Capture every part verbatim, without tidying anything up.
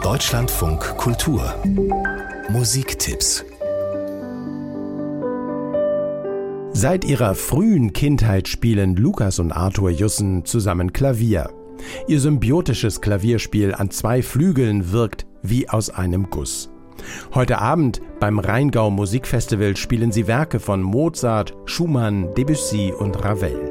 Deutschlandfunk Kultur Musiktipps. Seit ihrer frühen Kindheit spielen Lukas und Arthur Jussen zusammen Klavier. Ihr symbiotisches Klavierspiel an zwei Flügeln wirkt wie aus einem Guss. Heute Abend beim Rheingau Musikfestival spielen sie Werke von Mozart, Schumann, Debussy und Ravel.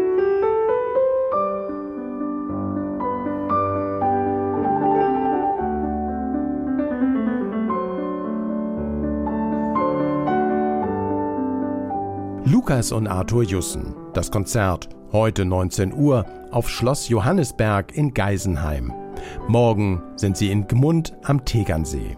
Lukas und Arthur Jussen. Das Konzert heute neunzehn Uhr auf Schloss Johannisberg in Geisenheim. Morgen sind sie in Gmund am Tegernsee.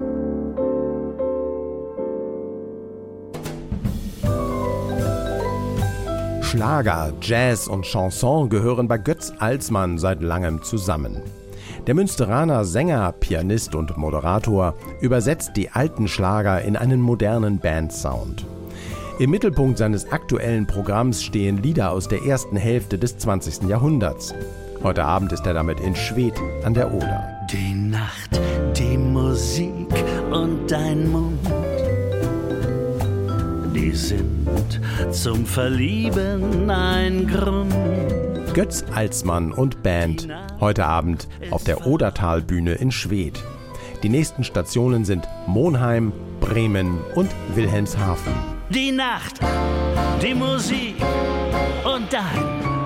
Schlager, Jazz und Chanson gehören bei Götz Alsmann seit langem zusammen. Der Münsteraner Sänger, Pianist und Moderator übersetzt die alten Schlager in einen modernen Bandsound. Im Mittelpunkt seines aktuellen Programms stehen Lieder aus der ersten Hälfte des zwanzigsten Jahrhunderts. Heute Abend ist er damit in Schwedt an der Oder. Die Nacht, die Musik und dein Mund, die sind zum Verlieben ein Grund. Götz Alsmann und Band, heute Abend auf der Odertalbühne in Schwedt. Die nächsten Stationen sind Monheim, Bremen und Wilhelmshaven. Die Nacht, die Musik und dein